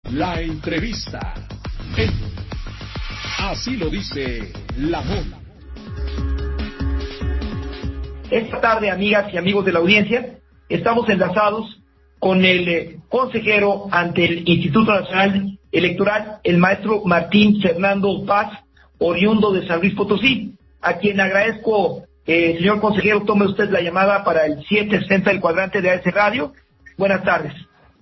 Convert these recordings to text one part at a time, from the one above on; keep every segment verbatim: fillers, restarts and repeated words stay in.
La entrevista. En Así lo dice la Mona. Esta tarde, amigas y amigos de la audiencia, estamos enlazados con el eh, consejero ante el Instituto Nacional Electoral, el maestro Martín Fernando Paz, oriundo de San Luis Potosí, a quien agradezco, eh, señor consejero, tome usted la llamada para el siete sesenta del cuadrante de A S Radio. Buenas tardes.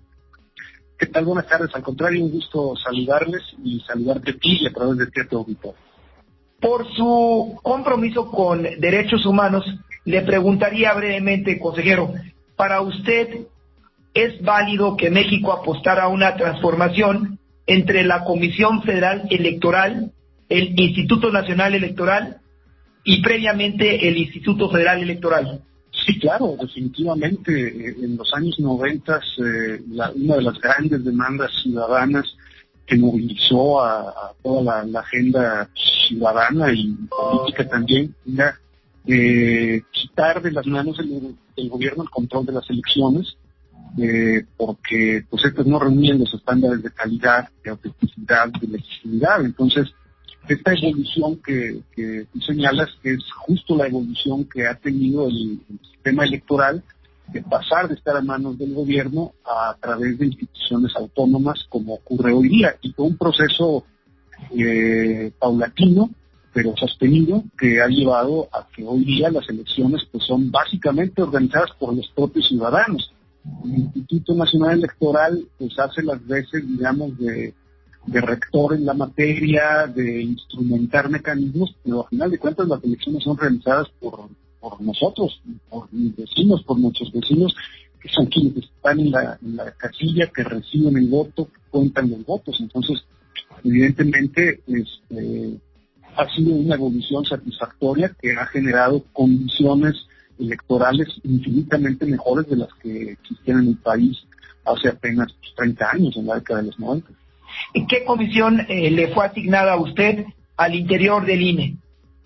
¿Qué tal? Buenas tardes. Al contrario, un gusto saludarles y saludarte a ti y a través de ti a tu auditorio. Por su compromiso con derechos humanos, le preguntaría brevemente, consejero, para usted, ¿es válido que México apostara a una transformación entre la Comisión Federal Electoral, el Instituto Nacional Electoral y previamente el Instituto Federal Electoral? Sí, claro, definitivamente. En los años noventas, eh, la, una de las grandes demandas ciudadanas que movilizó a, a toda la, la agenda ciudadana y política también era eh, quitar de las manos del, del gobierno el control de las elecciones, eh, porque pues estas no reunían los estándares de calidad, de autenticidad, de legitimidad. Entonces, esta evolución que, que tú señalas es justo la evolución que ha tenido el, el sistema electoral, de pasar de estar a manos del gobierno a, a través de instituciones autónomas, como ocurre hoy día, y fue un proceso eh, paulatino, pero sostenido, que ha llevado a que hoy día las elecciones pues son básicamente organizadas por los propios ciudadanos. El Instituto Nacional Electoral pues hace las veces, digamos, de de rector en la materia, de instrumentar mecanismos, pero al final de cuentas las elecciones son realizadas por, por nosotros, por mis vecinos, por nuestros vecinos, que son quienes están en la, en la casilla, que reciben el voto, que cuentan los votos. Entonces, evidentemente, este, ha sido una evolución satisfactoria que ha generado condiciones electorales infinitamente mejores de las que existían en el país hace apenas treinta años, en la década de los noventa. ¿Qué comisión eh, le fue asignada a usted al interior del I N E?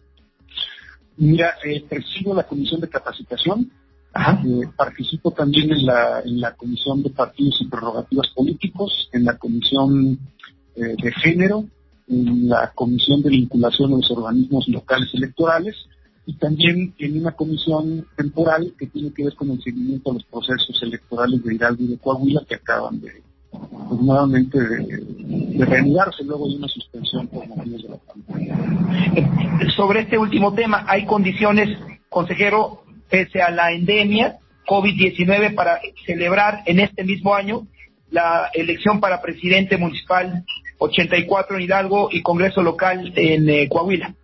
Mira, eh, presido la comisión de capacitación, eh, participo también en la, en la comisión de partidos y prerrogativas políticos, en la comisión eh, de género, en la comisión de vinculación de los organismos locales electorales y también en una comisión temporal que tiene que ver con el seguimiento de los procesos electorales de Hidalgo y de Coahuila que acaban de pues nuevamente de, de reanudarse luego de una suspensión por motivos de la pandemia. Sobre este último tema, ¿hay condiciones, consejero, pese a la endemia COVID diecinueve, para celebrar en este mismo año la elección para presidente municipal ochenta y cuatro en Hidalgo y Congreso local en eh, Coahuila?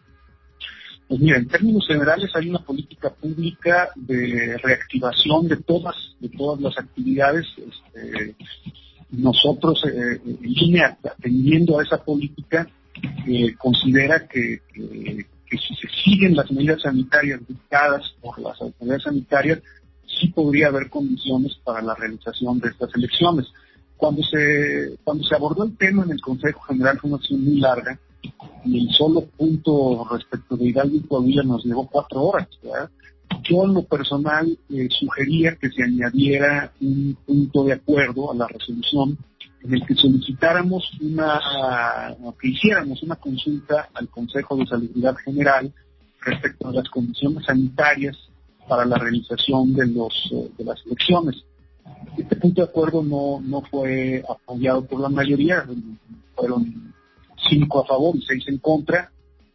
Pues mira, en términos generales hay una política pública de reactivación de todas, de todas las actividades. Este, nosotros, eh, en línea, atendiendo a esa política, eh, considera que, que, que si se siguen las medidas sanitarias dictadas por las autoridades sanitarias, sí podría haber condiciones para la realización de estas elecciones. Cuando se, cuando se abordó el tema en el Consejo General fue una sesión muy larga, y el solo punto respecto de Hidalgo y Coahuila nos llevó cuatro horas, ¿verdad? Yo en lo personal eh, sugería que se añadiera un punto de acuerdo a la resolución en el que solicitáramos una, o que hiciéramos una consulta al Consejo de Salubridad General respecto a las condiciones sanitarias para la realización de los de las elecciones. Este punto de acuerdo no, no fue apoyado por la mayoría, fueron cinco a favor y seis en contra,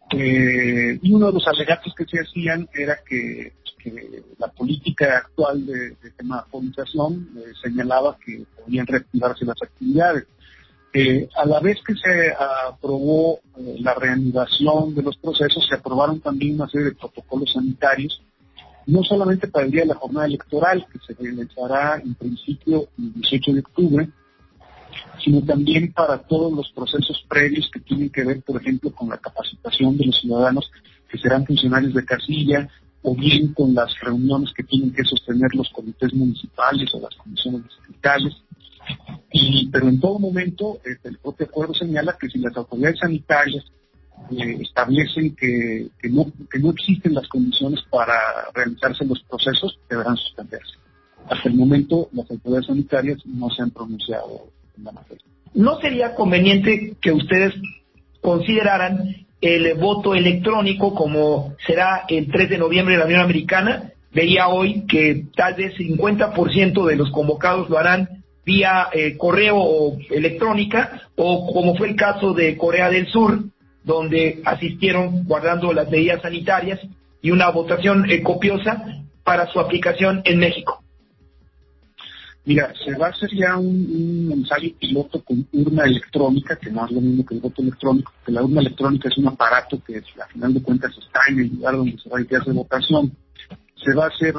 eh, y uno de los alegatos que se hacían era que, que la política actual de, de tematización eh, señalaba que podían reactivarse las actividades. Eh, a la vez que se aprobó eh, la reanudación de los procesos, se aprobaron también una serie de protocolos sanitarios, no solamente para el día de la jornada electoral, que se realizará en principio el dieciocho de octubre, sino también para todos los procesos previos que tienen que ver, por ejemplo, con la capacitación de los ciudadanos que serán funcionarios de casilla, o bien con las reuniones que tienen que sostener los comités municipales o las comisiones distritales. Y, pero en todo momento, eh, el propio acuerdo señala que si las autoridades sanitarias eh, establecen que, que, no, que no existen las condiciones para realizarse los procesos, deberán suspenderse. Hasta el momento, las autoridades sanitarias no se han pronunciado en la materia. ¿no sería conveniente que ustedes consideraran el voto electrónico como será el tres de noviembre en la Unión Americana? Veía hoy que tal vez cincuenta por ciento de los convocados lo harán vía eh, correo o electrónica, o como fue el caso de Corea del Sur, donde asistieron guardando las medidas sanitarias, y una votación eh, copiosa para su aplicación en México. Mira, se va a hacer ya un, un ensayo piloto con urna electrónica, que no es lo mismo que el voto electrónico, porque la urna electrónica es un aparato que a final de cuentas está en el lugar donde se va a hacer votación. Se va a hacer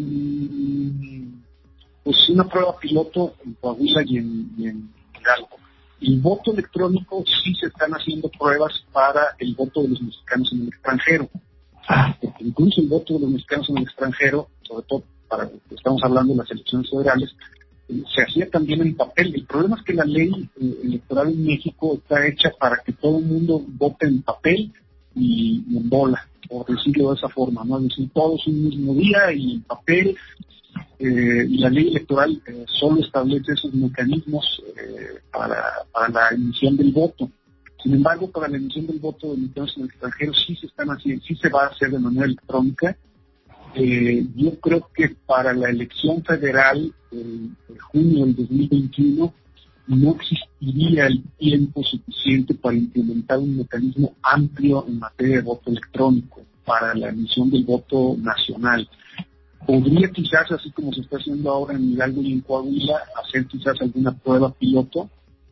un, pues una prueba piloto en Coahuila y en, y en Hidalgo. El voto electrónico sí se están haciendo pruebas para el voto de los mexicanos en el extranjero. Porque incluso el voto de los mexicanos en el extranjero, sobre todo para estamos hablando de las elecciones federales, eh, se hacía también en papel. El problema es que la ley eh, electoral en México está hecha para que todo el mundo vote en papel y, y en bola, por decirlo de esa forma, ¿no? Es decir, todos un mismo día y en papel, eh, y la ley electoral eh, solo establece esos mecanismos eh, para, para la emisión del voto. Sin embargo, para la emisión del voto de mexicanos en el extranjero sí se están haciendo, sí se va a hacer de manera electrónica. Eh, yo creo que para la elección federal eh, de junio del dos mil veintiuno no existiría el tiempo suficiente para implementar un mecanismo amplio en materia de voto electrónico para la emisión del voto nacional. Podría quizás, así como se está haciendo ahora en Hidalgo y en Coahuila, hacer quizás alguna prueba piloto,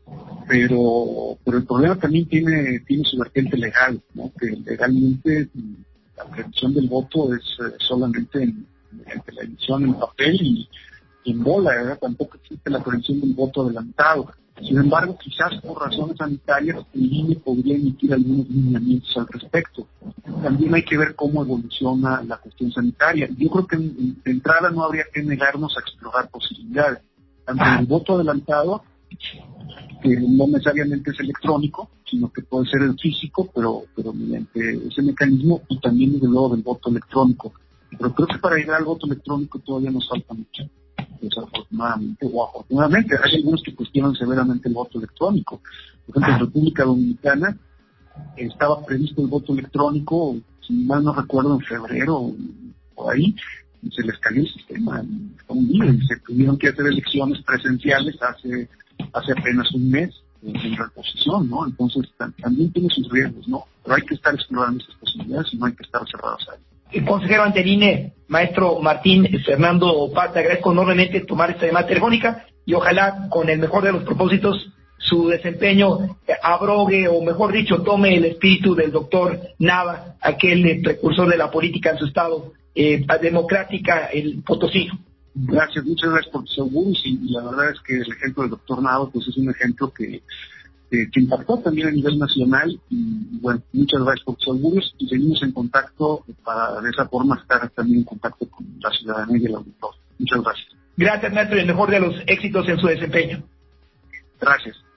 pero pero el problema también tiene tiene su vertiente legal, ¿no? Que legalmente la previsión del voto es eh, solamente en, mediante la emisión en papel y, y en bola, ¿verdad? Tampoco existe la previsión del voto adelantado. Sin embargo, quizás por razones sanitarias, el I N E podría emitir algunos lineamientos al respecto. También hay que ver cómo evoluciona la cuestión sanitaria. Yo creo que en, de entrada no habría que negarnos a explorar posibilidades. Tanto el voto adelantado, que no necesariamente es electrónico, sino que puede ser el físico, pero pero mediante ese mecanismo, y también desde luego del voto electrónico. Pero creo que para llegar al voto electrónico todavía nos falta mucho, desafortunadamente o afortunadamente. Hay algunos que cuestionan severamente el voto electrónico. Por ejemplo, en República Dominicana estaba previsto el voto electrónico, si mal no recuerdo, en febrero o ahí, y se les cayó el sistema en un día, y se tuvieron que hacer elecciones presenciales hace hace apenas un mes en, en reposición, ¿no? Entonces tam- también tiene sus riesgos, ¿no? Pero hay que estar explorando esas posibilidades y no hay que estar cerrados ahí. El consejero ante el I N E, maestro Martín Fernando Paz, te agradezco enormemente tomar esta llamada telefónica y ojalá con el mejor de los propósitos su desempeño abrogue, o mejor dicho, tome el espíritu del doctor Nava, aquel eh, precursor de la política en su estado eh, democrática, el Potosí. Gracias, muchas gracias por tus augurios, y, y la verdad es que el ejemplo del doctor Nava pues es un ejemplo que, que, que impactó también a nivel nacional, y, y bueno, muchas gracias por tus augurios y seguimos en contacto para de esa forma estar también en contacto con la ciudadanía y el auditorio. Muchas gracias. Gracias, maestro, y el mejor de los éxitos en su desempeño. Gracias.